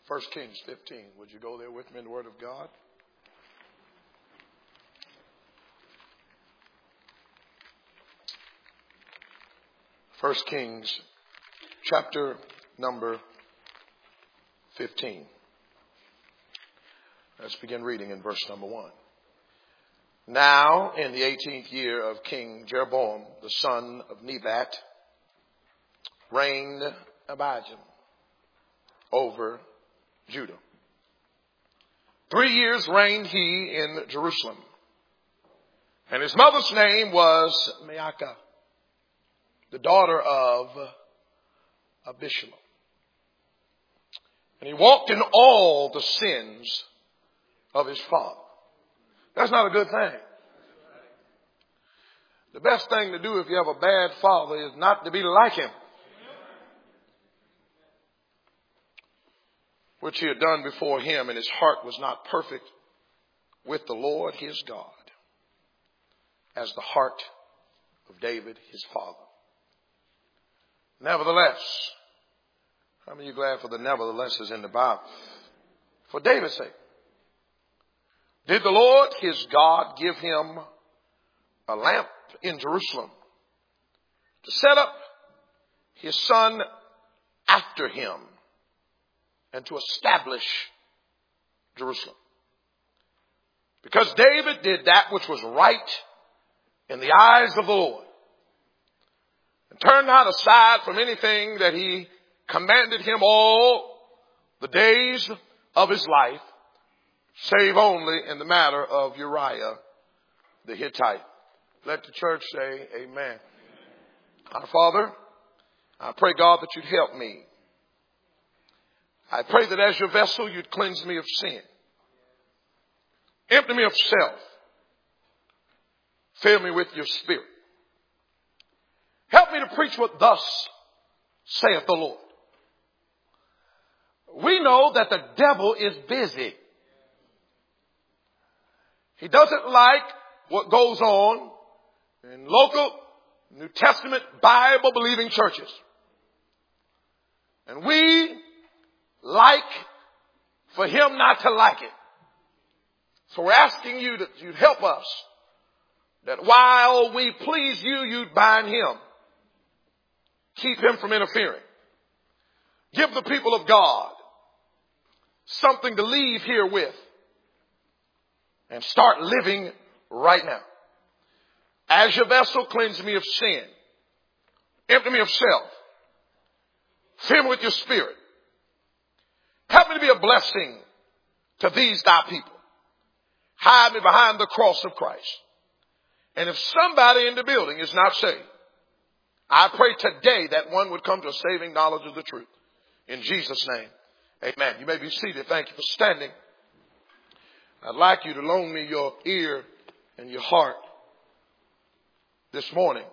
1 Kings 15. Would you go there with me in the Word of God? 1 Kings chapter number 15. Let's begin reading in verse number 1. Now, in the 18th year of King Jeroboam, the son of Nebat, reigned Abijam over Judah. 3 years reigned he in Jerusalem. And his mother's name was Maacah, the daughter of Abishalom. And he walked in all the sins of his father. That's not a good thing. The best thing to do if you have a bad father is not to be like him, which he had done before him, and his heart was not perfect with the Lord his God, as the heart of David his father. Nevertheless, how many of you glad for the neverthelesses in the Bible? For David's sake, did the Lord his God give him a lamp in Jerusalem to set up his son after him and to establish Jerusalem? Because David did that which was right in the eyes of the Lord, and turned not aside from anything that he commanded him all the days of his life, save only in the matter of Uriah the Hittite. Let the church say amen. Our Father, I pray, God, that you'd help me. I pray that as your vessel, you'd cleanse me of sin. Empty me of self. Fill me with your Spirit. Help me to preach what thus saith the Lord. We know that the devil is busy. He doesn't like what goes on in local New Testament Bible believing churches. And we like for him not to like it. So we're asking you that you'd help us, that while we please you, you'd bind him. Keep him from interfering. Give the people of God something to leave here with and start living right now. As your vessel, cleanse me of sin. Empty me of self. Fill me with your Spirit. Help me to be a blessing to these thy people. Hide me behind the cross of Christ. And if somebody in the building is not saved, I pray today that one would come to a saving knowledge of the truth. In Jesus' name, amen. You may be seated. Thank you for standing. I'd like you to loan me your ear and your heart this morning.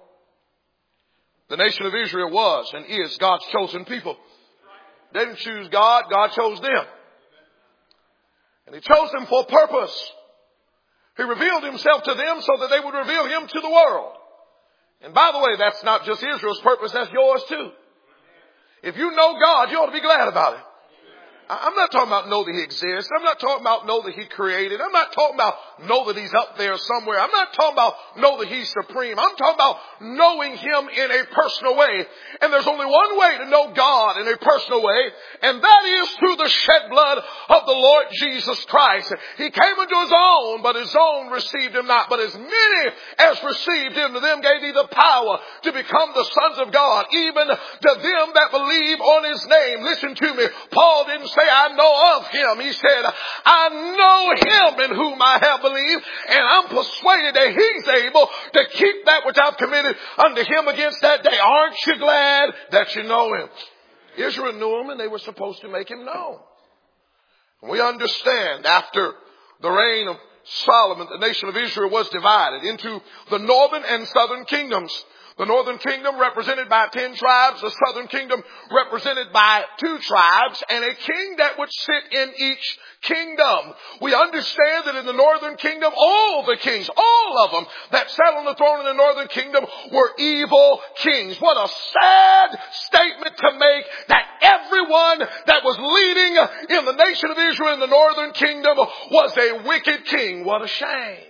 The nation of Israel was and is God's chosen people. They didn't choose God. God chose them. And he chose them for a purpose. He revealed himself to them so that they would reveal him to the world. And by the way, that's not just Israel's purpose, that's yours too. If you know God, you ought to be glad about it. I'm not talking about know that he exists. I'm not talking about know that he created. I'm not talking about know that he's up there somewhere. I'm not talking about know that he's supreme. I'm talking about knowing him in a personal way. And there's only one way to know God in a personal way, and that is through the shed blood of the Lord Jesus Christ. He came unto his own, but his own received him not. But as many as received him, to them gave he the power to become the sons of God, even to them that believe on his name. Listen to me. Paul didn't say, I know of him. He said, I know him in whom I have believed, and I'm persuaded that he's able to keep that which I've committed unto him against that day. Aren't you glad that you know him? Israel knew him, and they were supposed to make him known. We understand after the reign of Solomon, the nation of Israel was divided into the northern and southern kingdoms. The northern kingdom represented by 10 tribes, the southern kingdom represented by 2 tribes, and a king that would sit in each kingdom. We understand that in the northern kingdom, all the kings, all of them that sat on the throne in the northern kingdom were evil kings. What a sad statement to make, that everyone that was leading in the nation of Israel in the northern kingdom was a wicked king. What a shame.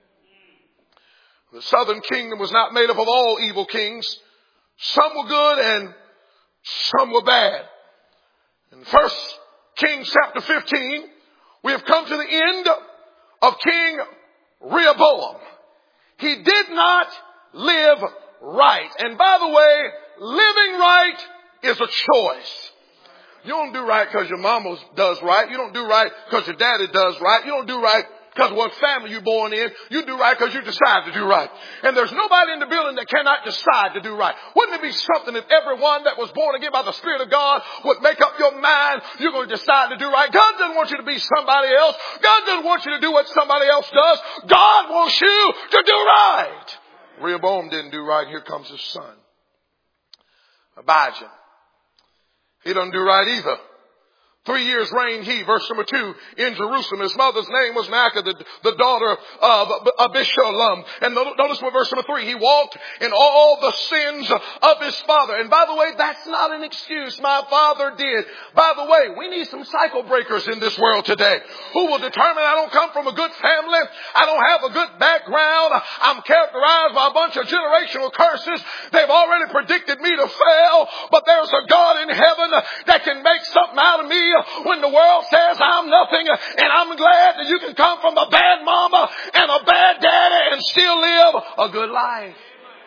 The southern kingdom was not made up of all evil kings. Some were good and some were bad. In 1 Kings chapter 15, we have come to the end of King Rehoboam. He did not live right. And by the way, living right is a choice. You don't do right because your mama does right. You don't do right because your daddy does right. You don't do right because of what family you're born in. You do right because you decide to do right. And there's nobody in the building that cannot decide to do right. Wouldn't it be something if everyone that was born again by the Spirit of God would make up your mind, you're going to decide to do right? God doesn't want you to be somebody else. God doesn't want you to do what somebody else does. God wants you to do right. Rehoboam didn't do right. Here comes his son, Abijah. He doesn't do right either. 3 years reigned he, verse number 2, in Jerusalem. His mother's name was Maacah, the daughter of Abishalom. And notice what verse number 3, he walked in all the sins of his father. And by the way, that's not an excuse. My father did. By the way, we need some cycle breakers in this world today who will determine I don't come from a good family. I don't have a good background. I'm characterized by a bunch of generational curses. They've already predicted me to fail. But there's a God in heaven that can make something out of me when the world says I'm nothing, and I'm glad that you can come from a bad mama and a bad daddy and still live a good life.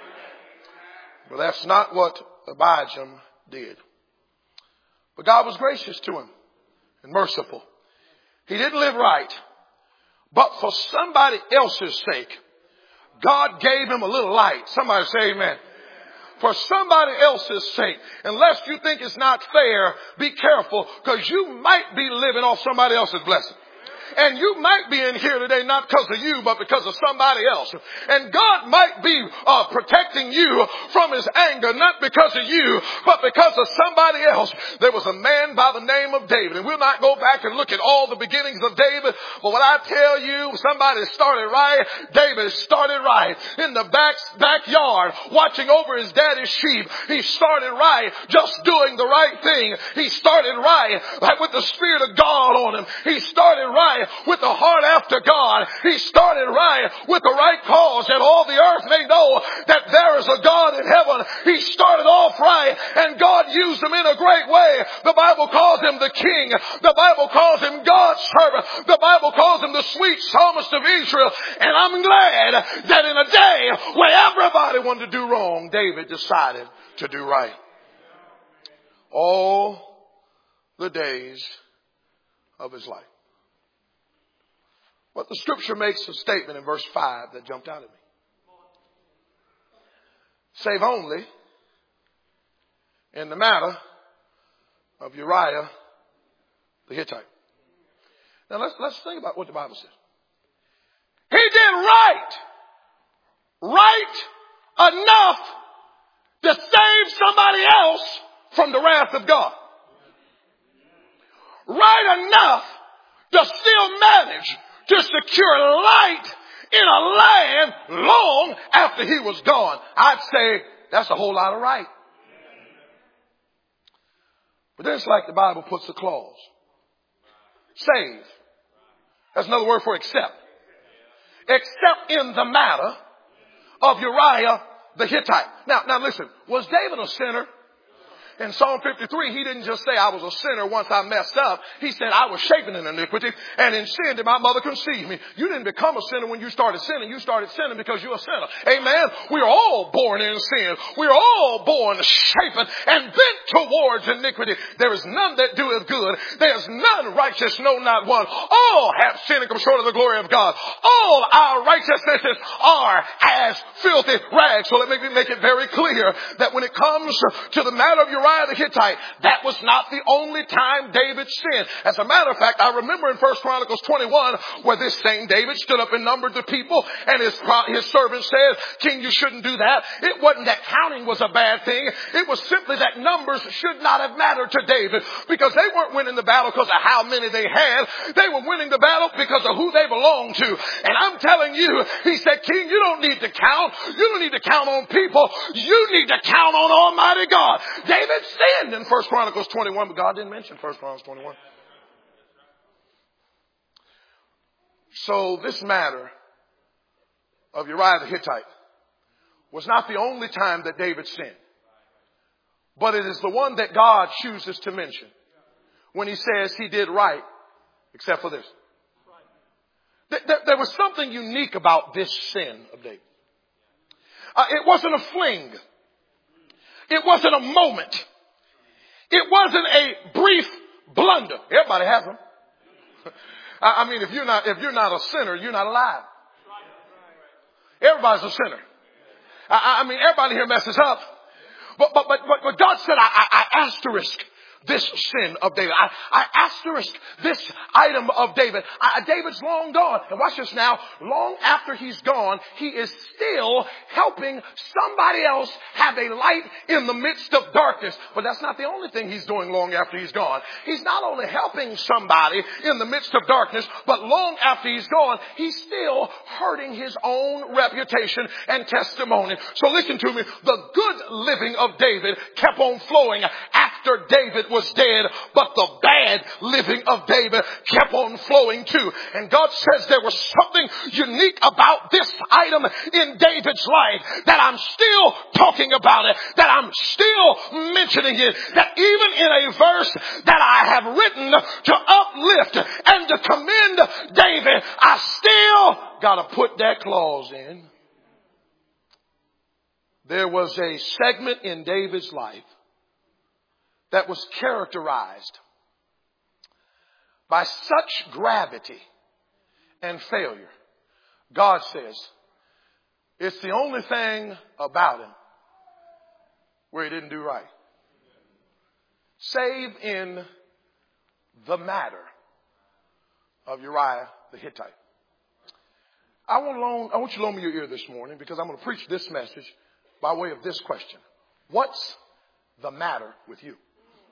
But that's not what Abijah did. But God was gracious to him and merciful. He didn't live right, but for somebody else's sake, God gave him a little light. Somebody say amen. For somebody else's sake. Unless you think it's not fair, be careful, because you might be living off somebody else's blessing. And you might be in here today not because of you, but because of somebody else. And God might be protecting you from his anger, not because of you, but because of somebody else. There was a man by the name of David. And we'll not go back and look at all the beginnings of David. But when I tell you somebody started right, David started right. In the backyard, watching over his daddy's sheep. He started right, just doing the right thing. He started right, like with the Spirit of God on him. He started right with a heart after God. He started right with the right cause, that all the earth may know that there is a God in heaven. He started off right, and God used him in a great way. The Bible calls him the king. The Bible calls him God's servant. The Bible calls him the sweet psalmist of Israel. And I'm glad that in a day where everybody wanted to do wrong, David decided to do right. All the days of his life. But the scripture makes a statement in verse 5 that jumped out at me. Save only in the matter of Uriah the Hittite. Now let's think about what the Bible says. He did right enough to save somebody else from the wrath of God. Right enough to still manage to secure light in a land long after he was gone. I'd say that's a whole lot of right. But then it's like the Bible puts a clause. Save. That's another word for accept. Except in the matter of Uriah the Hittite. Now listen, was David a sinner? In Psalm 53, he didn't just say, I was a sinner once I messed up. He said, I was shapen in iniquity, and in sin did my mother conceive me. You didn't become a sinner when you started sinning. You started sinning because you're a sinner. Amen? We are all born in sin. We are all born shapen and bent towards iniquity. There is none that doeth good. There is none righteous, no, not one. All have sinned and come short of the glory of God. All our righteousnesses are as filthy rags. So let me make it very clear that when it comes to the matter of your Uriah the Hittite, that was not the only time David sinned. As a matter of fact, I remember in 1 Chronicles 21 where this same David stood up and numbered the people, and his servant said, King, you shouldn't do that. It wasn't that counting was a bad thing. It was simply that numbers should not have mattered to David, because they weren't winning the battle because of how many they had. They were winning the battle because of who they belonged to. And I'm telling you, he said, King, you don't need to count. You don't need to count on people. You need to count on Almighty God. David sinned in 1 Chronicles 21, but God didn't mention 1 Chronicles 21. So this matter of Uriah the Hittite was not the only time that David sinned, but it is the one that God chooses to mention when he says he did right, except for this. There was something unique about this sin of David. It wasn't a fling. It wasn't a moment. It wasn't a brief blunder. Everybody has them. I mean, if you're not a sinner, you're not alive. Everybody's a sinner. I mean, everybody here messes up. But God said, I asterisk this sin of David. I asterisk this item of David. David's long gone. And watch this now. Long after he's gone, he is still helping somebody else have a light in the midst of darkness. But that's not the only thing he's doing long after he's gone. He's not only helping somebody in the midst of darkness, but long after he's gone, he's still hurting his own reputation and testimony. So listen to me. The good living of David kept on flowing after David was dead, but the bad living of David kept on flowing too. And God says there was something unique about this item in David's life, that I'm still talking about it, that I'm still mentioning it, that even in a verse that I have written to uplift and to commend David, I still got to put that clause in. There was a segment in David's life that was characterized by such gravity and failure. God says it's the only thing about him where he didn't do right. Save in the matter of Uriah the Hittite. I want you to loan me your ear this morning, because I'm going to preach this message by way of this question. What's the matter with you?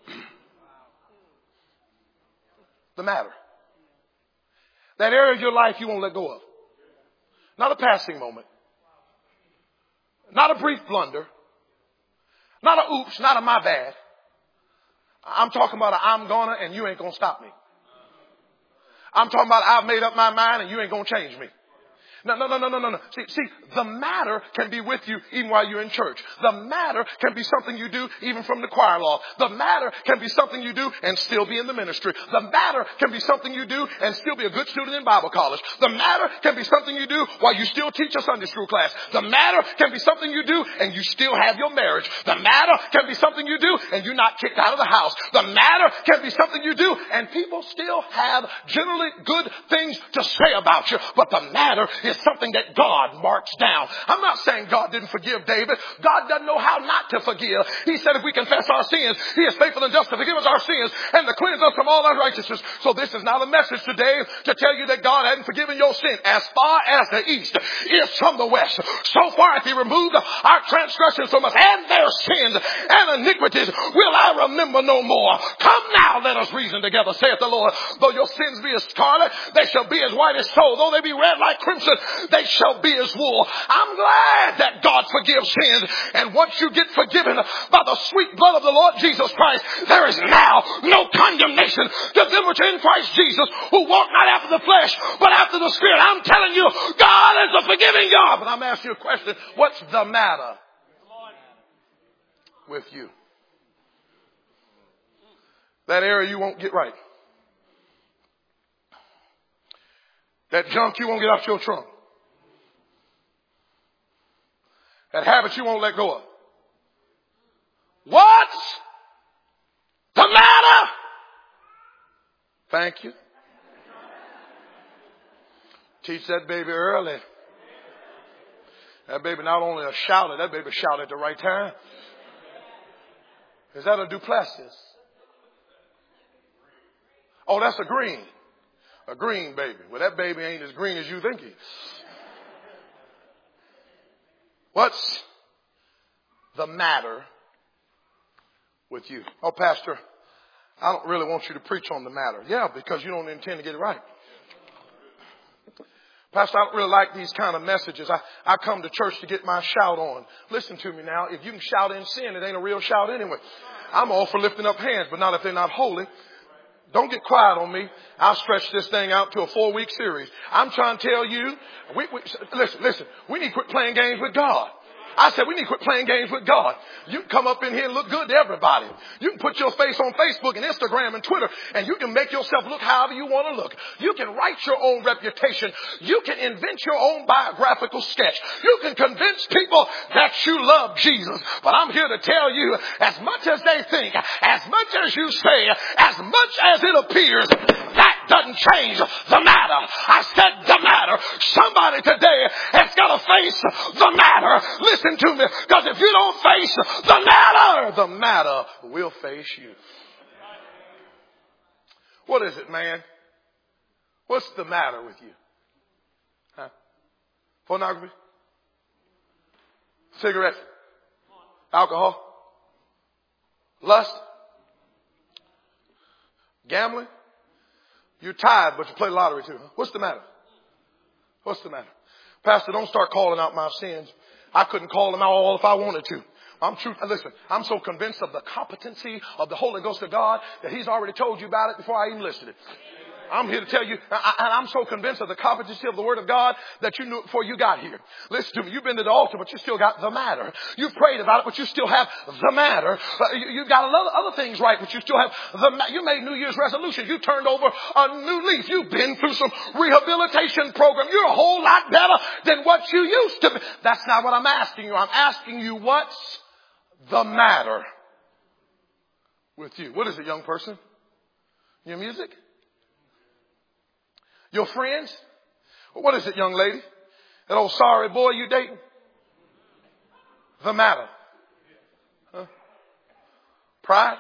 The matter. That area of your life you won't let go of. Not a passing moment. Not a brief blunder. Not a oops, not a my bad. I'm talking about a I'm gonna and you ain't gonna stop me. I'm talking about I've made up my mind and you ain't gonna change me. No. See, the matter can be with you even while you're in church. The matter can be something you do even from the choir loft. The matter can be something you do and still be in the ministry. The matter can be something you do and still be a good student in Bible college. The matter can be something you do while you still teach a Sunday school class. The matter can be something you do and you still have your marriage. The matter can be something you do and you're not kicked out of the house. The matter can be something you do and people still have generally good things to say about you. But the matter is something that God marks down. I'm not saying God didn't forgive David. God doesn't know how not to forgive. He said if we confess our sins, He is faithful and just to forgive us our sins and to cleanse us from all unrighteousness. So this is not a message today to tell you that God hadn't forgiven your sin. As far as the east is from the west, so far hath He removed our transgressions from us, and their sins and iniquities will I remember no more. Come now, let us reason together, saith the Lord. Though your sins be as scarlet, they shall be as white as snow. Though they be red like crimson, they shall be as wool. I'm glad that God forgives sins. And once you get forgiven by the sweet blood of the Lord Jesus Christ, there is now no condemnation to them which are in Christ Jesus, who walk not after the flesh, but after the Spirit. I'm telling you, God is a forgiving God. But I'm asking you a question. What's the matter with you? That area you won't get right. That junk you won't get off your trunk. That habit you won't let go of. What's the matter? Thank you. Teach that baby early. That baby not only shouted, that baby shouted at the right time. Is that a Duplessis? Oh, that's a green. A green baby. Well, that baby ain't as green as you think he is. What's the matter with you? Oh, Pastor, I don't really want you to preach on the matter. Yeah, because you don't intend to get it right. Pastor, I don't really like these kind of messages. I come to church to get my shout on. Listen to me now. If you can shout in sin, it ain't a real shout anyway. I'm all for lifting up hands, but not if they're not holy. Don't get quiet on me. I'll stretch this thing out to a 4-week series. I'm trying to tell you, listen, we need to quit playing games with God. I said we need to quit playing games with God. You can come up in here and look good to everybody. You can put your face on Facebook and Instagram and Twitter, and you can make yourself look however you want to look. You can write your own reputation. You can invent your own biographical sketch. You can convince people that you love Jesus. But I'm here to tell you, as much as they think, as much as you say, as much as it appears, that doesn't change the matter. I said the matter. Somebody today has got to face the matter. Listen to me, because if you don't face the matter will face you. What is it, man? What's the matter with you? Huh? Pornography? Cigarettes? Alcohol? Lust? Gambling? You're tired, but you play lottery too. Huh? What's the matter? What's the matter? Pastor, don't start calling out my sins. I couldn't call them out all if I wanted to. Listen, I'm so convinced of the competency of the Holy Ghost of God that He's already told you about it before I even listed it. I'm here to tell you, and I'm so convinced of the competency of the Word of God that you knew it before you got here. Listen to me. You've been to the altar, but you still got the matter. You've prayed about it, but you still have the matter. You've got other things right, but you still have the matter. You made New Year's resolutions. You turned over a new leaf. You've been through some rehabilitation program. You're a whole lot better than what you used to be. That's not what I'm asking you. I'm asking you, what's the matter with you? What is it, young person? Your music? Your friends? What is it, young lady? That old sorry boy you dating? The matter. Huh? Pride?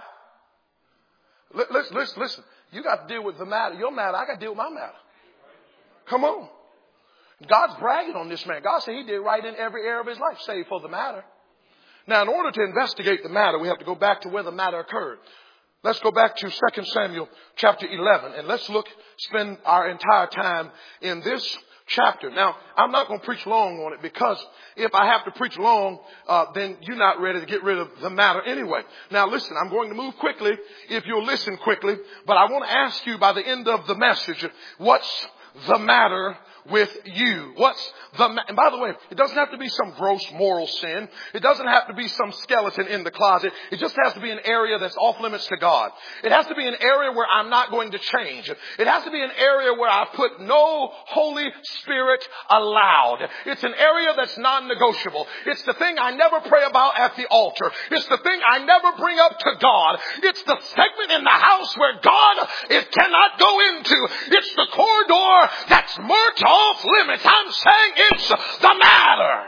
Listen. You got to deal with the matter. Your matter. I got to deal with my matter. Come on. God's bragging on this man. God said he did right in every area of his life, save for the matter. Now, in order to investigate the matter, we have to go back to where the matter occurred. Let's go back to 2 Samuel chapter 11, and let's spend our entire time in this chapter. Now, I'm not going to preach long on it, because if I have to preach long, then you're not ready to get rid of the matter anyway. Now, listen, I'm going to move quickly if you'll listen quickly, but I want to ask you by the end of the message, what's the matter with you? And by the way, it doesn't have to be some gross moral sin. It doesn't have to be some skeleton in the closet. It just has to be an area that's off limits to God. It has to be an area where I'm not going to change. It has to be an area where I put no Holy Spirit allowed. It's an area that's non-negotiable. It's the thing I never pray about at the altar. It's the thing I never bring up to God. It's the segment in the house where God cannot go into. It's the corridor that's marked off limits. I'm saying it's the matter.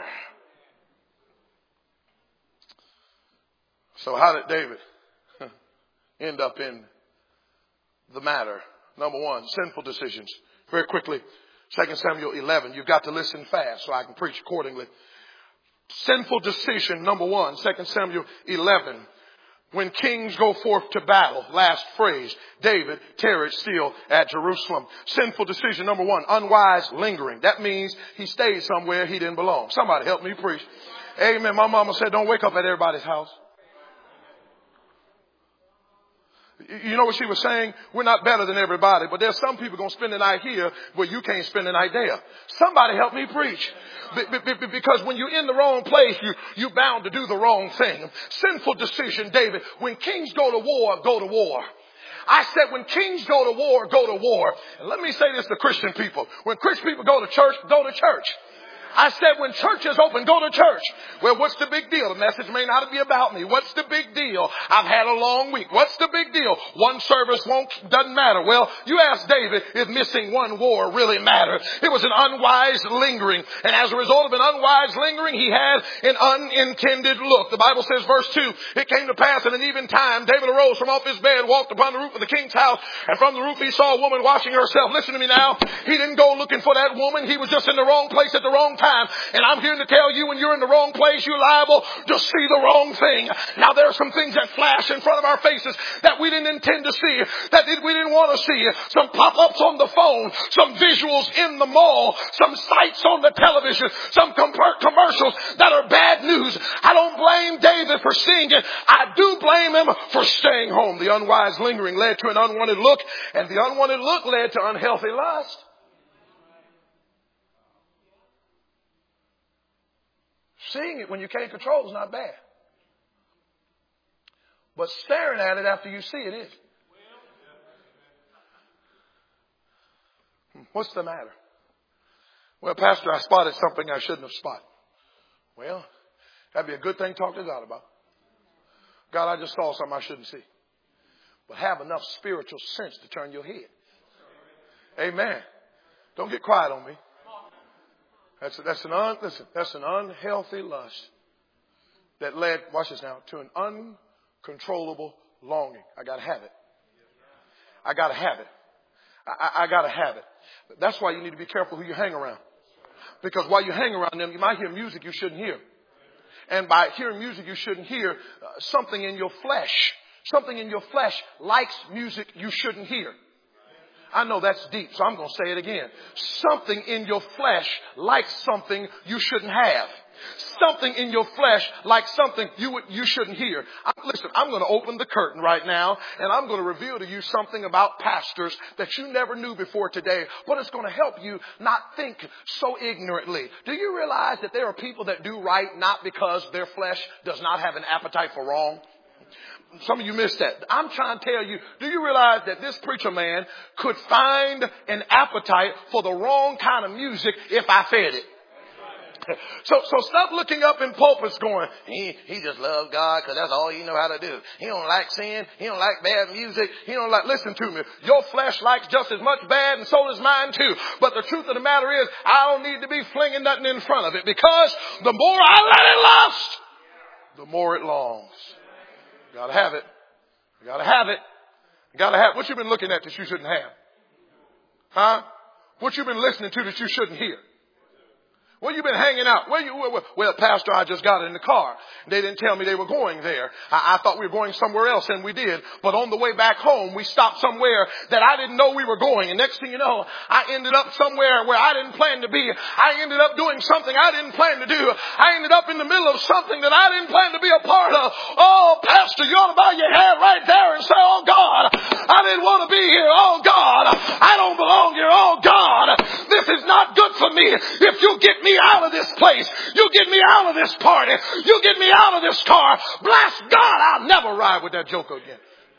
So how did David end up in the matter? Number one, sinful decisions. Very quickly, 2 Samuel 11. You've got to listen fast so I can preach accordingly. Sinful decision, number one, 2 Samuel 11. When kings go forth to battle, last phrase, David tarried still at Jerusalem. Sinful decision, number one, unwise lingering. That means he stayed somewhere he didn't belong. Somebody help me preach. Amen. My mama said, don't wake up at everybody's house. You know what she was saying? We're not better than everybody, but there's some people going to spend the night here where you can't spend the night there. Somebody help me preach. Because when you're in the wrong place, you're bound to do the wrong thing. Sinful decision, David. When kings go to war, go to war. I said when kings go to war, go to war. And let me say this to Christian people. When Christian people go to church, go to church. I said, when church is open, go to church. Well, what's the big deal? The message may not be about me. What's the big deal? I've had a long week. What's the big deal? One service doesn't matter. Well, you ask David if missing one war really mattered. It was an unwise lingering. And as a result of an unwise lingering, he had an unintended look. The Bible says, verse 2, it came to pass in an even time, David arose from off his bed, walked upon the roof of the king's house, and from the roof he saw a woman washing herself. Listen to me now. He didn't go looking for that woman. He was just in the wrong place at the wrong time. And I'm here to tell you, when you're in the wrong place, you're liable to see the wrong thing. Now, there are some things that flash in front of our faces that we didn't intend to see, that we didn't want to see. Some pop-ups on the phone, some visuals in the mall, some sights on the television, some commercials that are bad news. I don't blame David for seeing it. I do blame him for staying home. The unwise lingering led to an unwanted look, and the unwanted look led to unhealthy lust. Seeing it when you can't control is not bad. But staring at it after you see it is. What's the matter? Well, Pastor, I spotted something I shouldn't have spotted. Well, that'd be a good thing to talk to God about. God, I just saw something I shouldn't see. But have enough spiritual sense to turn your head. Amen. Don't get quiet on me. That's an unhealthy lust that led, watch this now, to an uncontrollable longing. I got to have it. I got to have it. I got to have it. That's why you need to be careful who you hang around. Because while you hang around them, you might hear music you shouldn't hear. And by hearing music you shouldn't hear, something in your flesh likes music you shouldn't hear. I know that's deep, so I'm going to say it again. Something in your flesh likes something you shouldn't have. Something in your flesh likes something you shouldn't hear. Listen, I'm going to open the curtain right now, and I'm going to reveal to you something about pastors that you never knew before today. But it's going to help you not think so ignorantly. Do you realize that there are people that do right not because their flesh does not have an appetite for wrong? Some of you missed that. I'm trying to tell you, do you realize that this preacher man could find an appetite for the wrong kind of music if I fed it? So stop looking up in pulpits going, he just loves God because that's all he know how to do. He don't like sin. He don't like bad music. He don't like, listen to me. Your flesh likes just as much bad, and so does mine too. But the truth of the matter is, I don't need to be flinging nothing in front of it, because the more I let it lust, the more it longs. You gotta have it. You gotta have it. You gotta have it. What you been looking at that you shouldn't have? Huh? What you been listening to that you shouldn't hear? Where you been hanging out? Well, Pastor, I just got in the car. They didn't tell me they were going there. I thought we were going somewhere else, and we did. But on the way back home, we stopped somewhere that I didn't know we were going. And next thing you know, I ended up somewhere where I didn't plan to be. I ended up doing something I didn't plan to do. I ended up in the middle of something that I didn't plan to be a part of. Oh, Pastor, you ought to bow your head right there and say, oh, God, I didn't want to be here. Oh, God, I don't belong here. Oh, God, this is not good for me. If you get me out of this place, you get me out of this party, you get me out of this car, bless God, I'll never ride with that joker again.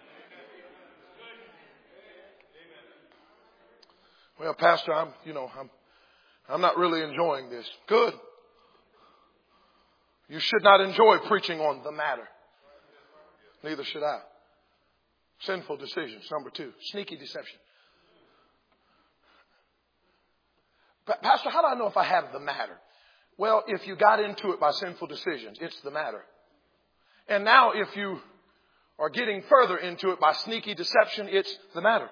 Well, Pastor, I'm not really enjoying this. Good. You should not enjoy preaching on the matter. Neither should I. Sinful decisions. Number 2, sneaky deception. Pastor, how do I know if I have the matter? Well, if you got into it by sinful decisions, it's the matter. And now if you are getting further into it by sneaky deception, it's the matter.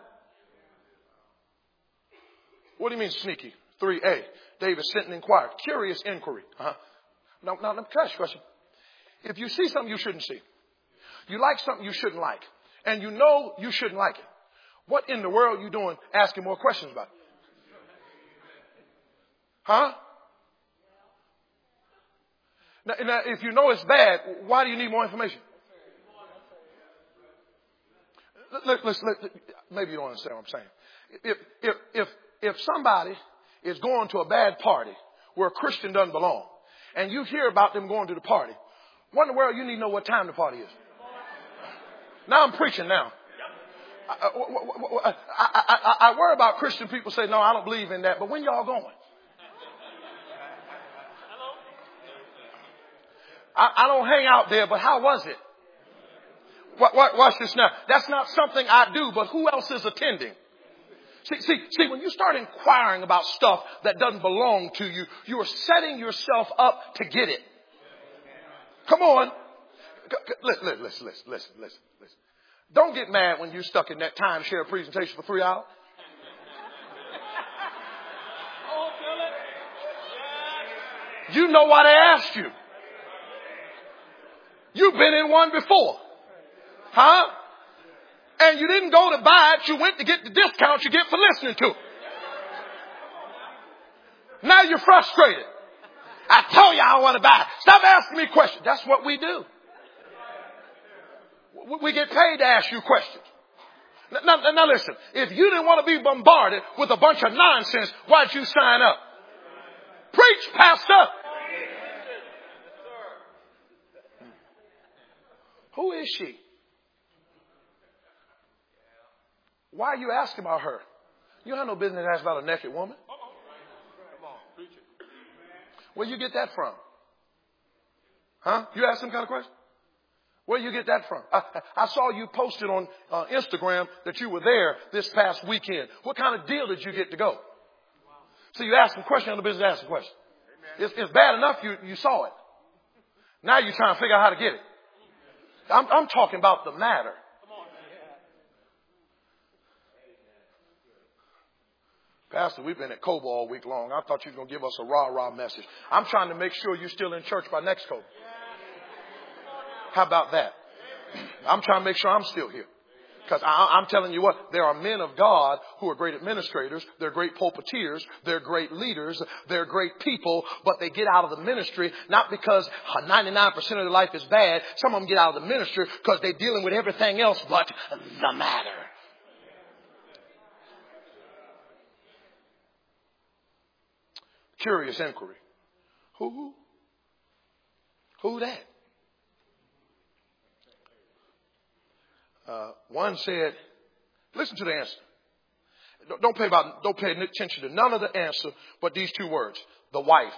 What do you mean sneaky? 3a, David sent and inquired. Curious inquiry. Now, let me ask you a question. If you see something you shouldn't see, you like something you shouldn't like, and you know you shouldn't like it, what in the world are you doing asking more questions about it? Huh? Now, if you know it's bad, why do you need more information? Maybe you don't understand what I'm saying. If somebody is going to a bad party where a Christian doesn't belong, and you hear about them going to the party, what in the world you need to know what time the party is? Now I'm preaching now. I worry about Christian people say, no, I don't believe in that. But when y'all going? I don't hang out there, but how was it? Watch this now. That's not something I do, but who else is attending? See, when you start inquiring about stuff that doesn't belong to you, you are setting yourself up to get it. Come on. Listen. Don't get mad when you're stuck in that timeshare presentation for 3 hours. You know why they asked you. You've been in one before. Huh? And you didn't go to buy it. You went to get the discount you get for listening to it. Now you're frustrated. I told you I don't want to buy it. Stop asking me questions. That's what we do. We get paid to ask you questions. Now listen. If you didn't want to be bombarded with a bunch of nonsense, why'd you sign up? Preach, pastor. Who is she? Why are you asking about her? You have no business to ask about a naked woman. Where you get that from? Huh? You ask some kind of question? Where you get that from? I saw you posted on Instagram that you were there this past weekend. What kind of deal did you get to go? So you ask some question on the business, ask a question. It's bad enough you saw it. Now you're trying to figure out how to get it. I'm talking about the matter. Pastor, we've been at Cobo all week long. I thought you were going to give us a rah-rah message. I'm trying to make sure you're still in church by next Cobo. How about that? I'm trying to make sure I'm still here. Because I'm telling you what, there are men of God who are great administrators. They're great pulpiteers. They're great leaders. They're great people. But they get out of the ministry not because 99% of their life is bad. Some of them get out of the ministry because they're dealing with everything else but the matter. Curious inquiry. Who that? One said, listen to the answer. Don't pay attention to none of the answer, but these 2 words. The wife.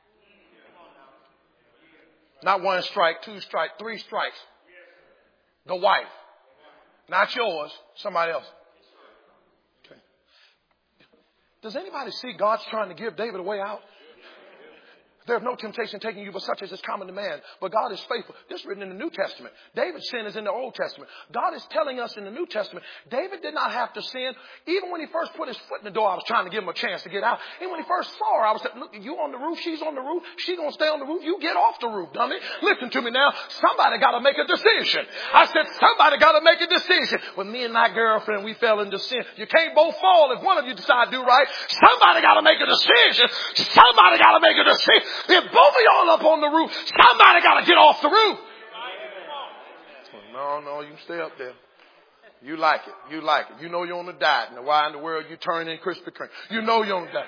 Not 1 strike, 2 strike, 3 strikes. The wife. Not yours, somebody else. Okay. Does anybody see God's trying to give David a way out? There's no temptation taking you but such as is common to man. But God is faithful. This is written in the New Testament. David's sin is in the Old Testament. God is telling us in the New Testament, David did not have to sin. Even when he first put his foot in the door, I was trying to give him a chance to get out. And when he first saw her, I was saying, look, you on the roof, she's on the roof, she's going to stay on the roof, you get off the roof, dummy. Listen to me now. Somebody got to make a decision. I said, somebody got to make a decision. When me and my girlfriend, we fell into sin. You can't both fall if one of you decide to do right. Somebody got to make a decision. Somebody got to make a decision. If both of y'all up on the roof, somebody got to get off the roof. No, you can stay up there. You like it. You know you're on a diet. Now why in the world you turn in Krispy Kreme? You know you're on a diet.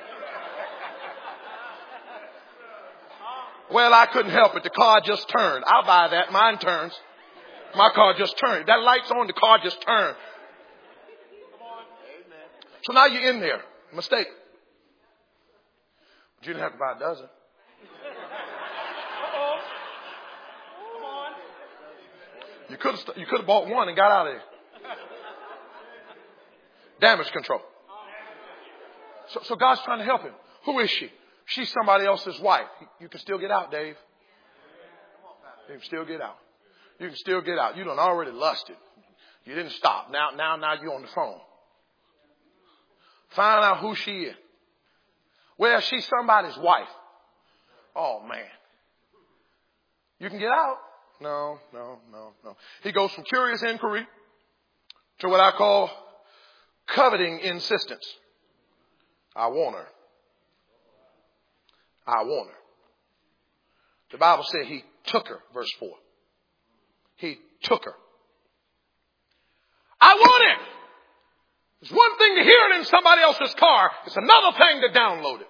Well, I couldn't help it. The car just turned. I'll buy that. Mine turns. My car just turned. That light's on, the car just turned. So now you're in there. Mistake. But you didn't have to buy a dozen. You could have bought 1 and got out of there. Damage control. So God's trying to help him. Who is she? She's somebody else's wife. You can still get out, Dave. You can still get out. You can still get out. You done already lusted. You didn't stop. Now you're on the phone. Find out who she is. Well, she's somebody's wife. Oh, man. You can get out. No. He goes from curious inquiry to what I call coveting insistence. I want her. The Bible said he took her, verse 4. He took her. I want it. It's one thing to hear it in somebody else's car. It's another thing to download it.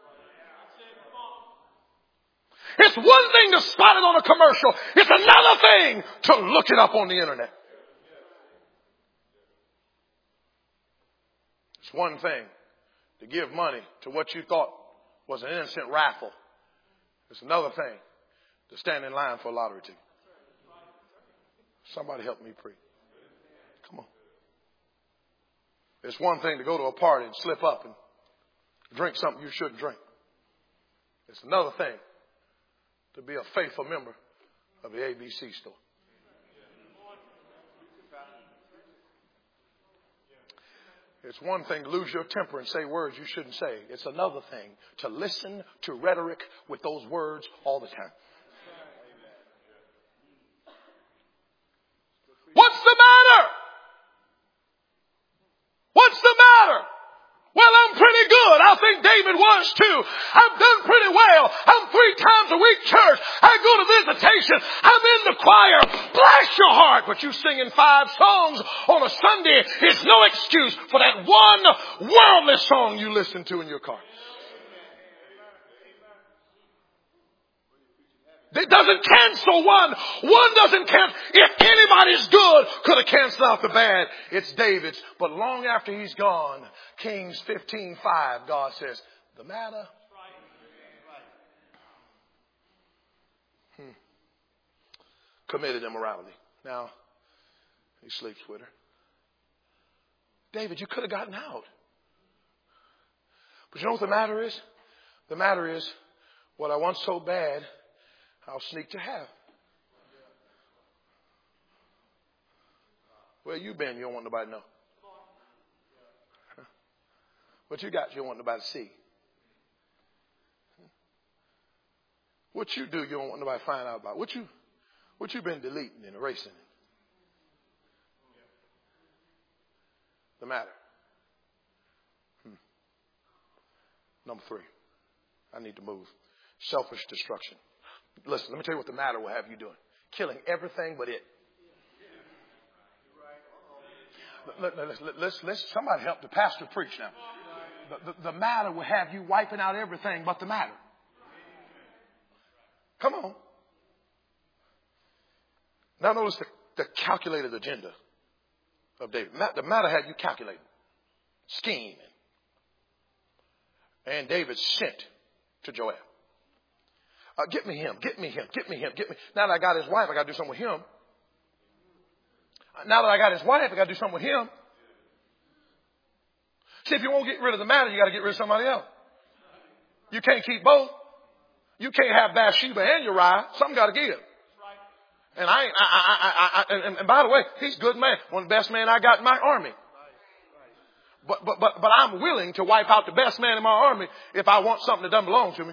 It's one thing to spot it on a commercial. It's another thing to look it up on the internet. It's one thing to give money to what you thought was an innocent raffle. It's another thing to stand in line for a lottery ticket. Somebody help me pray. Come on. It's one thing to go to a party and slip up and drink something you shouldn't drink. It's another thing to be a faithful member of the ABC store. It's one thing to lose your temper and say words you shouldn't say. It's another thing to listen to rhetoric with those words all the time. What's the matter? What's the matter? Well, I'm pretty good. I think David was too. I've done pretty well. I'm 3 times a week church. I go to visitation. I'm in the choir. Bless your heart. But you singing 5 songs on a Sunday is no excuse for that one worldly song you listen to in your car. It doesn't cancel one. One doesn't cancel. If anybody's good, could have canceled out the bad. It's David's. But long after he's gone, Kings 15:5, God says, the matter. Committed immorality. Now, he sleeps with her. David, you could have gotten out. But you know what the matter is? The matter is, what I want so bad, I'll sneak to have. Where you been, you don't want nobody to know. What you got, you don't want nobody to see. What you do, you don't want nobody to find out about. What you been deleting and erasing? The matter. Number 3, I need to move. Selfish destruction. Listen, let me tell you what the matter will have you doing. Killing everything but it. Let's somebody help the pastor preach now. The matter will have you wiping out everything but the matter. Come on. Now notice the calculated agenda of David. The matter had you calculating, scheming. And David sent to Joab. Get me him. Now that I got his wife, I got to do something with him. Now that I got his wife, I got to do something with him. See, if you won't get rid of the matter, you got to get rid of somebody else. You can't keep both. You can't have Bathsheba and Uriah. Something got to give. And and by the way, he's a good man. One of the best men I got in my army. But I'm willing to wipe out the best man in my army if I want something that doesn't belong to me.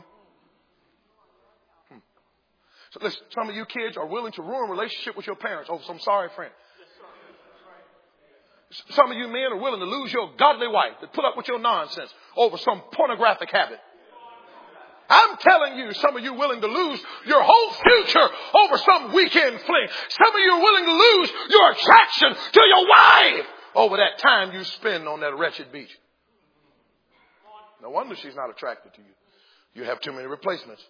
So listen, some of you kids are willing to ruin a relationship with your parents over some sorry friend. Some of you men are willing to lose your godly wife to put up with your nonsense over some pornographic habit. I'm telling you, some of you willing to lose your whole future over some weekend fling. Some of you are willing to lose your attraction to your wife over that time you spend on that wretched beach. No wonder she's not attracted to you. You have too many replacements.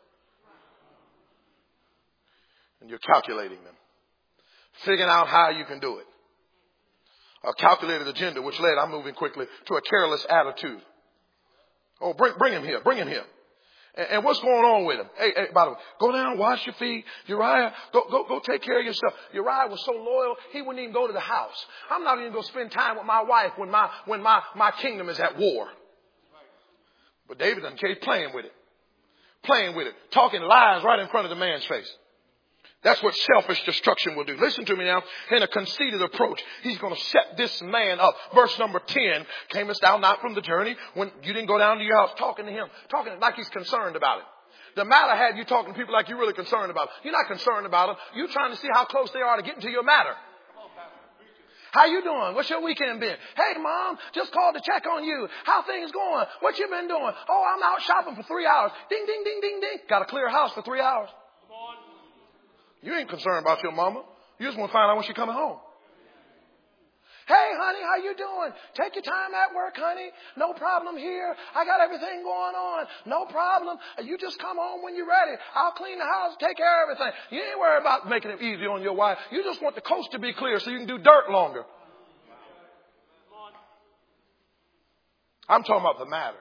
And you're calculating them. Figuring out how you can do it. A calculated agenda which led, I'm moving quickly, to a careless attitude. Oh, bring him here. Bring him here. And what's going on with him? Hey, by the way, go down, wash your feet. Uriah, go take care of yourself. Uriah was so loyal, he wouldn't even go to the house. I'm not even going to spend time with my wife when my kingdom is at war. But David doesn't care. He's playing with it. Talking lies right in front of the man's face. That's what selfish destruction will do. Listen to me now. In a conceited approach, he's going to set this man up. Verse number 10, camest thou not from the journey when you didn't go down to your house? Talking to him, talking like he's concerned about it. The matter had you talking to people like you're really concerned about it. You're not concerned about them. You're trying to see how close they are to getting to your matter. How you doing? What's your weekend been? Hey, Mom, just called to check on you. How things going? What you been doing? Oh, I'm out shopping for 3 hours. Ding, ding, ding, ding, ding. Got to clear a house for 3 hours. You ain't concerned about your mama. You just want to find out when she's coming home. Hey, honey, how you doing? Take your time at work, honey. No problem here. I got everything going on. No problem. You just come home when you're ready. I'll clean the house, take care of everything. You ain't worried about making it easy on your wife. You just want the coast to be clear so you can do dirt longer. I'm talking about the matter.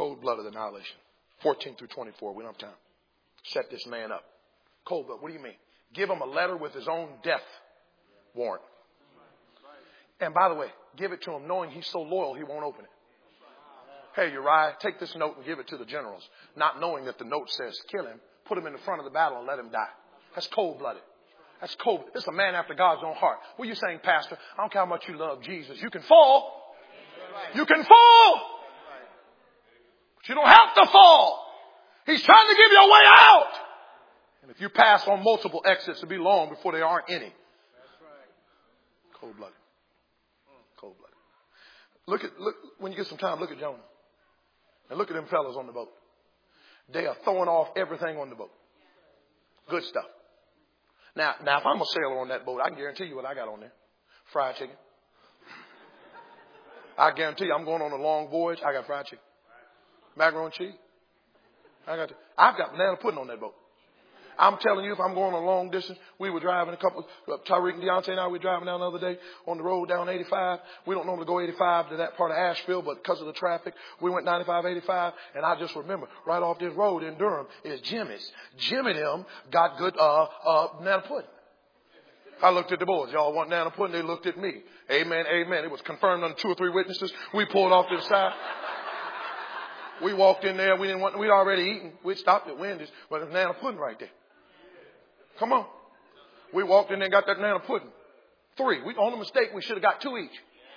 Cold-blooded annihilation. 14 through 24. We don't have time. Set this man up. Cold-blooded. What do you mean? Give him a letter with his own death warrant. And by the way, give it to him knowing he's so loyal he won't open it. Hey, Uriah, take this note and give it to the generals. Not knowing that the note says kill him, put him in the front of the battle and let him die. That's cold-blooded. That's cold. This is a man after God's own heart. What are you saying, Pastor? I don't care how much you love Jesus. You can fall. You can fall. But you don't have to fall. He's trying to give you a way out. And if you pass on multiple exits, it'll be long before there aren't any. Cold-blooded. Cold-blooded. Look, when you get some time, look at Jonah. And look at them fellas on the boat. They are throwing off everything on the boat. Good stuff. Now, if I'm a sailor on that boat, I can guarantee you what I got on there. Fried chicken. I guarantee you I'm going on a long voyage. I got fried chicken. Macaroni and cheese. I've got banana pudding on that boat. I'm telling you, if I'm going a long distance, we were driving Tariq and Deontay and I were driving down the other day on the road down 85. We don't normally go 85 to that part of Asheville, but because of the traffic, we went 95, 85. And I just remember right off this road in Durham is Jimmy's. Jimmy them got good, banana pudding. I looked at the boys. Y'all want banana pudding? They looked at me. Amen. Amen. It was confirmed under 2 or 3 witnesses. We pulled off to the side. We walked in there. We'd already eaten. We stopped at Wendy's, but there's banana pudding right there. Come on. We walked in there and got that banana pudding. 3. On a mistake, we should have got 2 each.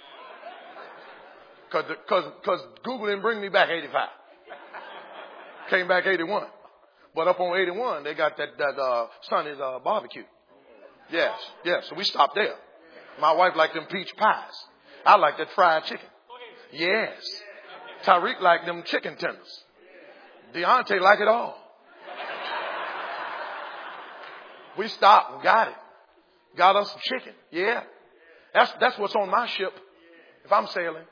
Cause Google didn't bring me back 85. Came back 81. But up on 81, they got that Sonny's barbecue. Yes. So we stopped there. My wife liked them peach pies. I like that fried chicken. Yes. Tariq liked them chicken tenders. Deontay liked it all. We stopped and got it. Got us some chicken. Yeah. That's what's on my ship if I'm sailing.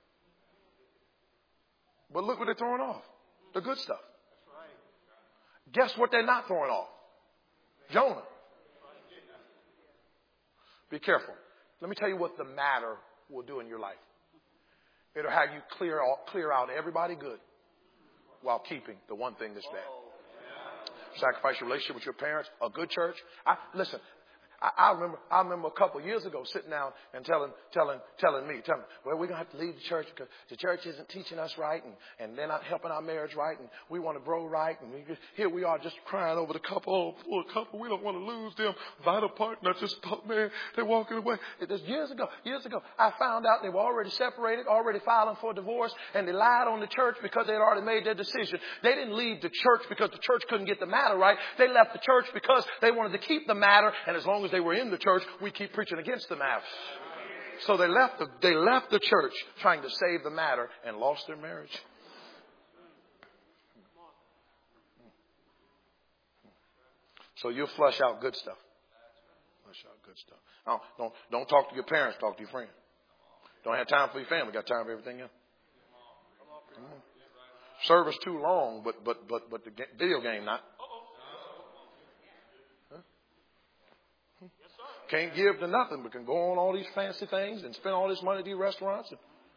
But look what they're throwing off. The good stuff. Guess what they're not throwing off? Jonah. Be careful. Let me tell you what the matter will do in your life. It'll have you clear out everybody good while keeping the one thing that's bad. Sacrifice your relationship with your parents, a good church. Listen, I remember a couple of years ago sitting down and telling me, well, we're going to have to leave the church because the church isn't teaching us right and they're not helping our marriage right and we want to grow right. And here we are just crying over the couple, poor couple. We don't want to lose them vital partner. I just thought, man, they're walking away. It was years ago, I found out they were already separated, already filing for divorce, and they lied on the church because they had already made their decision. They didn't leave the church because the church couldn't get the matter right. They left the church because they wanted to keep the matter, and as long as they were in the church, we keep preaching against the matter. So they left the church trying to save the matter and lost their marriage. So you'll flush out good stuff. Flush out good stuff. Don't talk to your parents. Talk to your friends. Don't have time for your family. Got time for everything else. Service too long, but the video game not. Can't give to nothing, but can go on all these fancy things and spend all this money at these restaurants.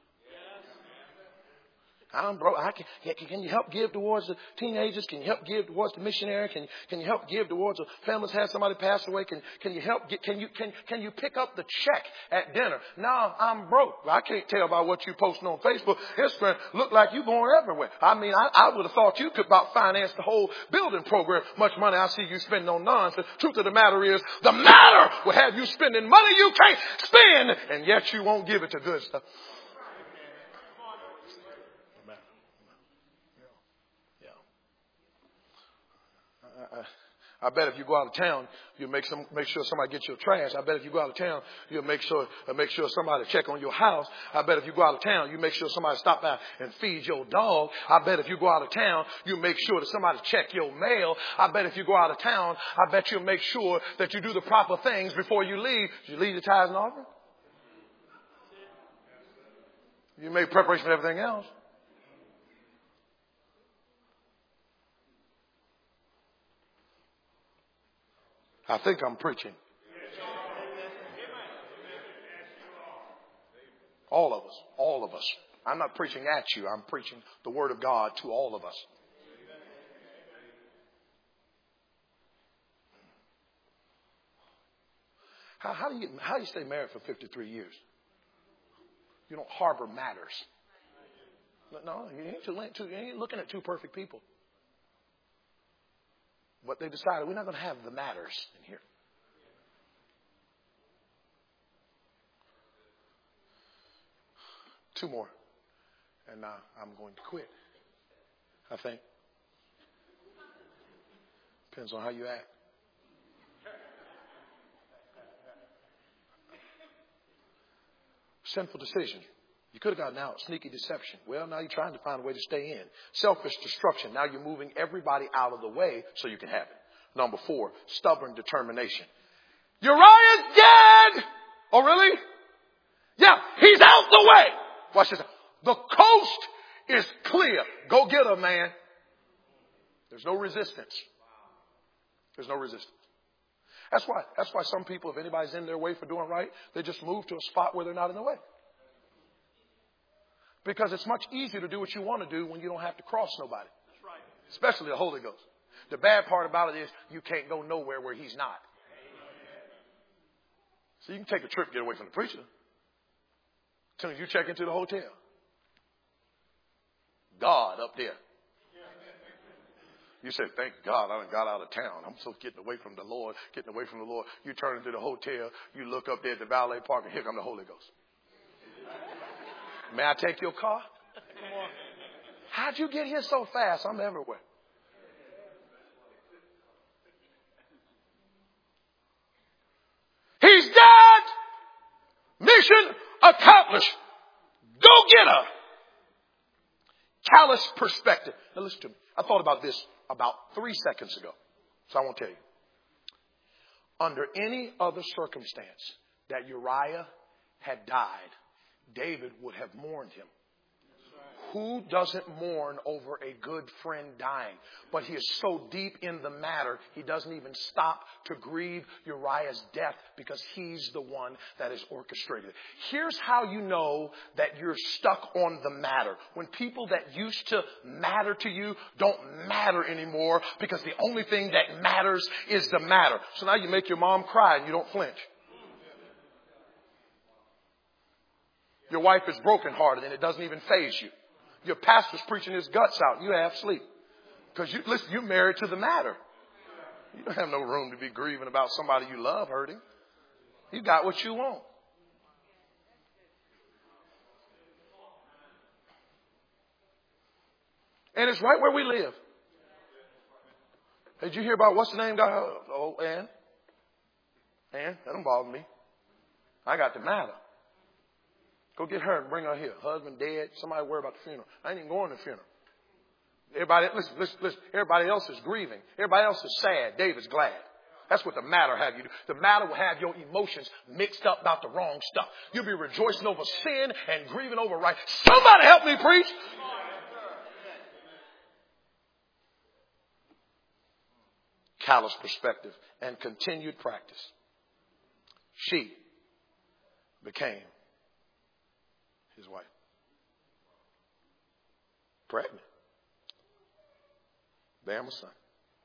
I'm broke. Can you help give towards the teenagers? Can you help give towards the missionary? Can you help give towards the families had somebody pass away? Can you help? Can you pick up the check at dinner? No, I'm broke. I can't tell by what you posting on Facebook, Instagram. Look like you going everywhere. I mean, I would have thought you could about finance the whole building program. Much money I see you spending on nonsense. Truth of the matter is, the matter will have you spending money you can't spend, and yet you won't give it to good stuff. I bet if you go out of town, you'll make sure somebody gets your trash. I bet if you go out of town, you'll make sure somebody check on your house. I bet if you go out of town, you make sure somebody stop by and feed your dog. I bet if you go out of town, you make sure that somebody check your mail. I bet if you go out of town, I bet you'll make sure that you do the proper things before you leave. Did you leave the tithes and offering? You made preparation for everything else. I think I'm preaching. All of us. I'm not preaching at you. I'm preaching the word of God to all of us. How do you stay married for 53 years? You don't harbor matters. No, you ain't looking at two perfect people. But they decided we're not going to have the matters in here. Two more. And I'm going to quit. I think. Depends on how you act. Sinful decision. You could have gotten out. Sneaky deception. Well, now you're trying to find a way to stay in. Selfish destruction. Now you're moving everybody out of the way so you can have it. Number 4, stubborn determination. Uriah's dead! Oh, really? Yeah, he's out the way. Watch this. The coast is clear. Go get him, man. There's no resistance. There's no resistance. That's why some people, if anybody's in their way for doing right, they just move to a spot where they're not in the way. Because it's much easier to do what you want to do when you don't have to cross nobody. That's right. Especially the Holy Ghost. The bad part about it is you can't go nowhere where he's not. So you can take a trip, get away from the preacher. As soon as you check into the hotel. God up there. You said, thank God I done got out of town. I'm so getting away from the Lord, getting away from the Lord. You turn into the hotel. You look up there at the valet park and here comes the Holy Ghost. May I take your car? How'd you get here so fast? I'm everywhere. He's dead. Mission accomplished. Go get her. Callous perspective. Now listen to me. I thought about this about 3 seconds ago. So I won't tell you. Under any other circumstance that Uriah had died, David would have mourned him. Who doesn't mourn over a good friend dying? But he is so deep in the matter, he doesn't even stop to grieve Uriah's death because he's the one that has orchestrated it. Here's how you know that you're stuck on the matter. When people that used to matter to you don't matter anymore because the only thing that matters is the matter. So now you make your mom cry and you don't flinch. Your wife is brokenhearted and it doesn't even faze you. Your pastor's preaching his guts out. You half asleep. Because you're married to the matter. You don't have no room to be grieving about somebody you love hurting. You got what you want. And it's right where we live. Did you hear about what's the name got? Oh, Ann. That don't bother me. I got the matter. Go get her and bring her here. Husband dead. Somebody worry about the funeral. I ain't even going to the funeral. Everybody, listen. Everybody else is grieving. Everybody else is sad. David's glad. That's what the matter have you do. The matter will have your emotions mixed up about the wrong stuff. You'll be rejoicing over sin and grieving over right. Somebody help me preach. Callous perspective and continued practice. She became his wife. Pregnant. Bear my son.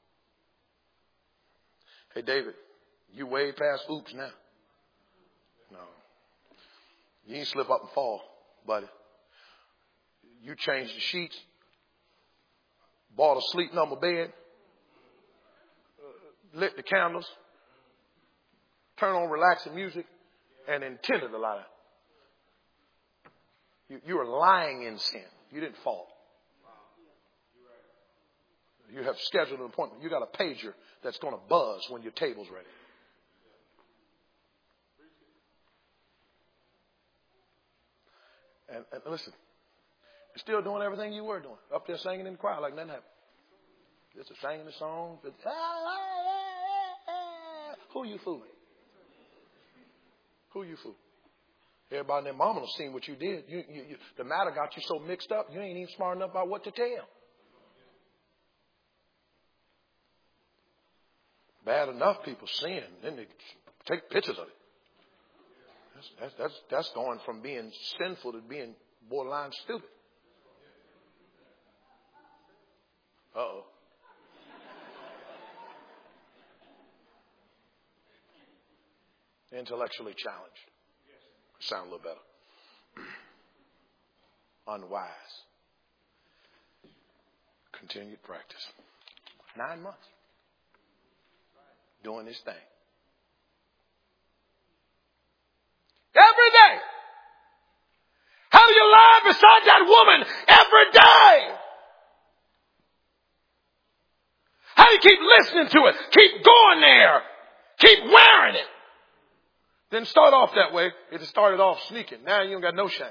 Hey, David, you way past oops now. No. You ain't slip up and fall, buddy. You changed the sheets, bought a sleep number bed, lit the candles, turned on relaxing music, and intended a lot of. You are lying in sin. You didn't fall. You have scheduled an appointment. You got a pager that's going to buzz when your table's ready. And listen, you're still doing everything you were doing. Up there singing in the choir like nothing happened. Just singing the song. Who you fooling? Who you fooling? Everybody and their mama have seen what you did. The matter got you so mixed up, you ain't even smart enough about what to tell. Bad enough people sin, then they take pictures of it. That's going from being sinful to being Borderline stupid. Uh-oh. Intellectually challenged. Sound a little better. Unwise. Continued practice. 9 months. Doing this thing. Every day. How do you lie beside that woman every day? How do you keep listening to it? Keep going there. Keep wearing it. Didn't start off that way. It just started off sneaking. Now you ain't got no shame.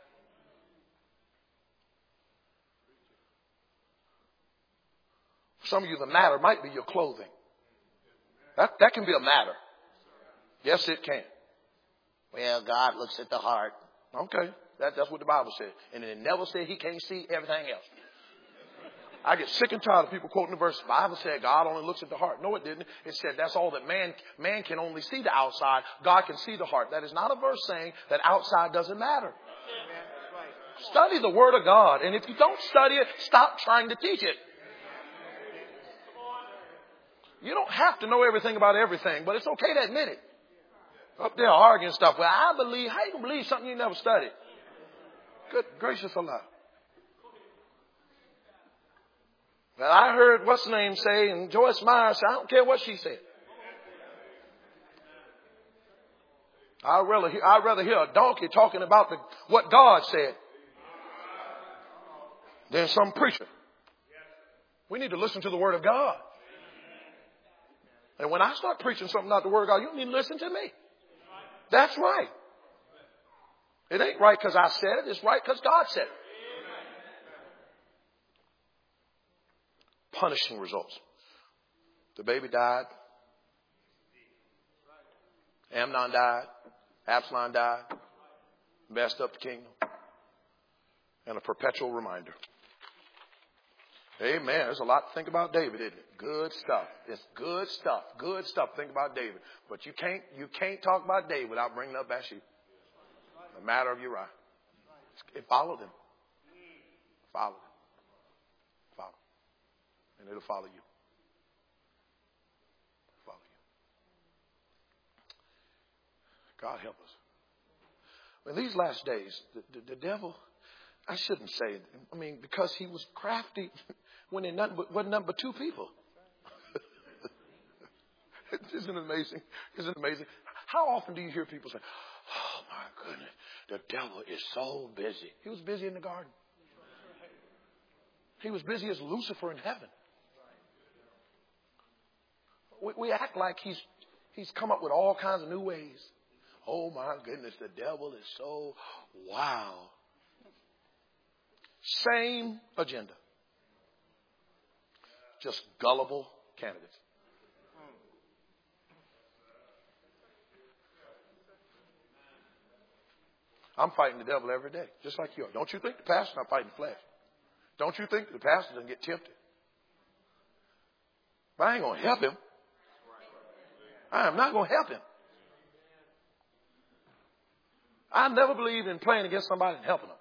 For some of you, the matter might be your clothing. That can be a matter. Yes, it can. Well, God looks at the heart. Okay. That's what the Bible said. And it never said he can't see everything else. I get sick and tired of people quoting the verse. The Bible said God only looks at the heart. No, it didn't. It said that's all that man can only see the outside. God can see the heart. That is not a verse saying that outside doesn't matter. Study the Word of God. And if you don't study it, stop trying to teach it. You don't have to know everything about everything, but it's okay to admit it. Up there arguing stuff. Well, I believe. How you can believe something you never studied? Good gracious Allah. Well, I heard what's the name say, and Joyce Meyer said, I don't care what she said. I'd rather hear a donkey talking about what God said than some preacher. We need to listen to the Word of God. And when I start preaching something not the Word of God, you need to listen to me. That's right. It ain't right because I said it. It's right because God said it. Punishing results. The baby died. Amnon died. Absalom died. Messed up the kingdom. And a perpetual reminder. Amen. There's a lot to think about David, isn't it? Good stuff. It's good stuff. Good stuff to think about David. But you can't talk about David without bringing up Bathsheba. The matter of Uriah. It followed him. Followed him. And it'll follow you. Follow you. God help us. In these last days, the devil, I shouldn't say it. I mean, because he was crafty when there wasn't nothing but two people. Isn't it amazing? Isn't it amazing? How often do you hear people say, oh my goodness, the devil is so busy. He was busy in the garden. He was busy as Lucifer in heaven. We act like he's come up with all kinds of new ways. Oh my goodness, the devil is so wow. Same agenda. Just gullible candidates. I'm fighting the devil every day, just like you are. Don't you think the pastor's not fighting the flesh? Don't you think the pastor doesn't get tempted? But I ain't going to help him. I am not going to help him. I never believe in playing against somebody and helping them.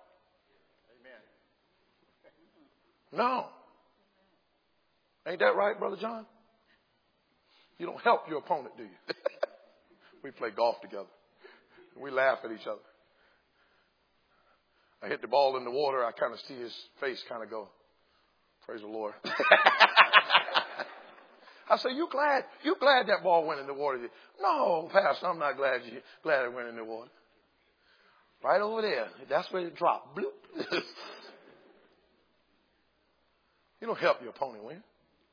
No. Ain't that right, Brother John? You don't help your opponent, do you? We play golf together. We laugh at each other. I hit the ball in the water. I kind of see his face kind of go, praise the Lord. I say, you glad that ball went in the water? No, Pastor, I'm not glad it went in the water. Right over there. That's where it dropped. Bloop. You don't help your opponent win.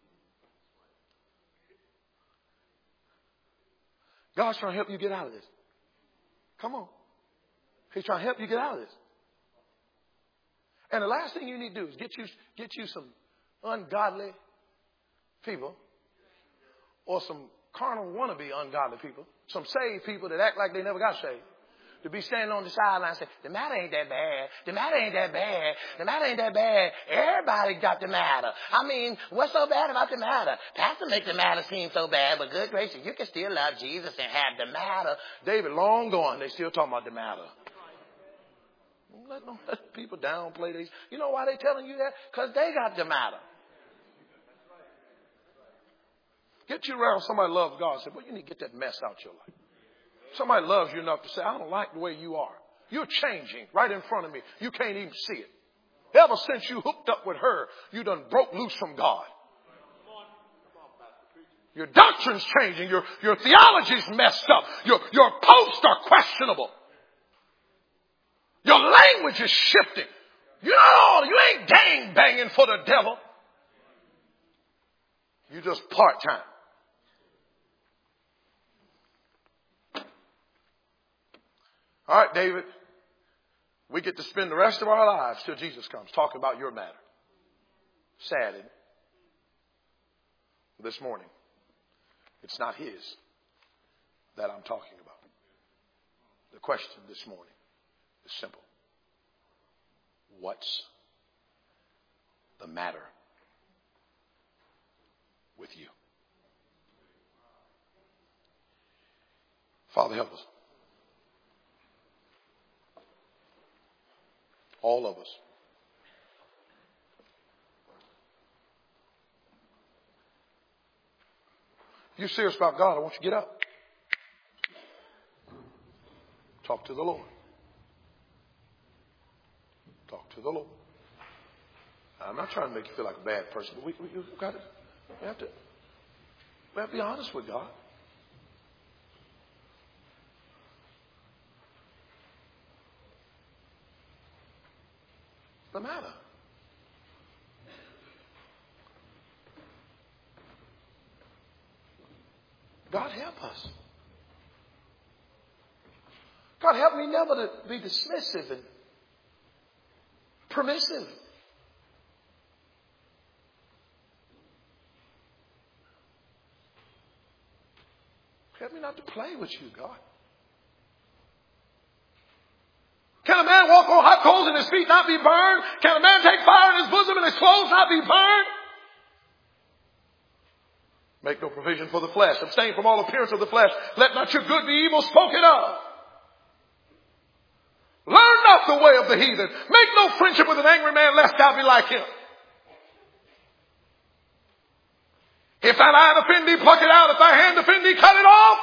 God's trying to help you get out of this. Come on. He's trying to help you get out of this. And the last thing you need to do is get you some ungodly people or some carnal wannabe ungodly people, some saved people that act like they never got saved, to be standing on the sideline and say, the matter ain't that bad. The matter ain't that bad. The matter ain't that bad. Everybody got the matter. I mean, what's so bad about the matter? Pastor make the matter seem so bad, but good gracious, you can still love Jesus and have the matter. David, long gone, they still talking about the matter. Don't let people downplay these. You know why they telling you that? Because they got the matter. Get you around somebody loves God. Say, well, you need to get that mess out your life. Somebody loves you enough to say, I don't like the way you are. You're changing right in front of me. You can't even see it. Ever since you hooked up with her, you done broke loose from God. Your doctrine's changing. Your theology's messed up. Your posts are questionable. Your language is shifting. You ain't gang banging for the devil. You just part-time. All right, David. We get to spend the rest of our lives till Jesus comes talking about your matter. Sad, isn't it? This morning, it's not his that I'm talking about. The question this morning is simple. What's the matter with you? Father, help us. All of us. If you're serious about God, I want you to get up. Talk to the Lord. Talk to the Lord. I'm not trying to make you feel like a bad person, but we have to be honest with God. The matter. God help us. God help me never to be dismissive and permissive. Help me not to play with you, God. Can a man walk on hot coals and his feet not be burned? Can a man take fire in his bosom and his clothes not be burned? Make no provision for the flesh. Abstain from all appearance of the flesh. Let not your good be evil spoken of. Learn not the way of the heathen. Make no friendship with an angry man, lest thou be like him. If thine eye offend thee, pluck it out. If thy hand offend thee, cut it off.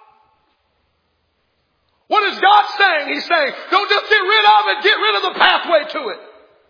What is God saying? He's saying, don't just get rid of it, get rid of the pathway to it.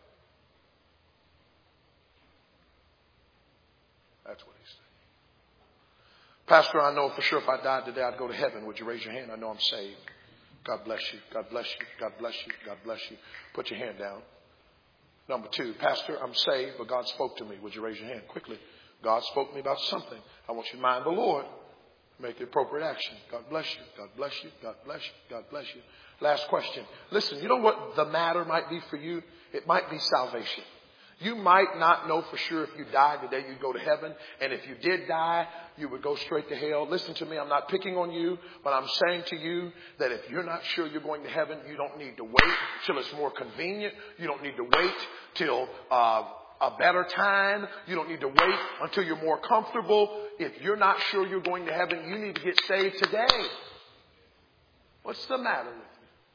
That's what he's saying. Pastor, I know for sure if I died today, I'd go to heaven. Would you raise your hand? I know I'm saved. God bless you. God bless you. God bless you. God bless you. Put your hand down. Number 2, Pastor, I'm saved, but God spoke to me. Would you raise your hand quickly? God spoke to me about something. I want you to mind the Lord. Make the appropriate action. God bless you. God bless you. God bless you. God bless you. Last question. Listen, you know what the matter might be for you? It might be salvation. You might not know for sure if you died today, you'd go to heaven. And if you did die, you would go straight to hell. Listen to me. I'm not picking on you, but I'm saying to you that if you're not sure you're going to heaven, you don't need to wait till it's more convenient. You don't need to wait till a better time. You don't need to wait until you're more comfortable. If you're not sure you're going to heaven, you need to get saved today. What's the matter with you?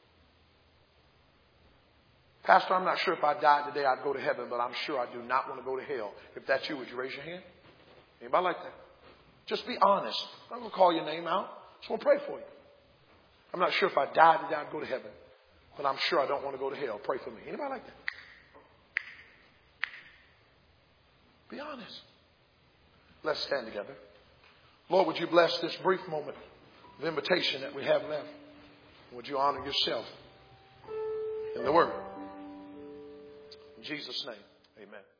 Pastor, I'm not sure if I died today I'd go to heaven, but I'm sure I do not want to go to hell. If that's you, would you raise your hand? Anybody like that? Just be honest. I'm not going to call your name out. I just want to pray for you. I'm not sure if I died today I'd go to heaven, but I'm sure I don't want to go to hell. Pray for me. Anybody like that? Be honest. Let's stand together. Lord, would you bless this brief moment of invitation that we have left? Would you honor yourself in the word? In Jesus' name, amen.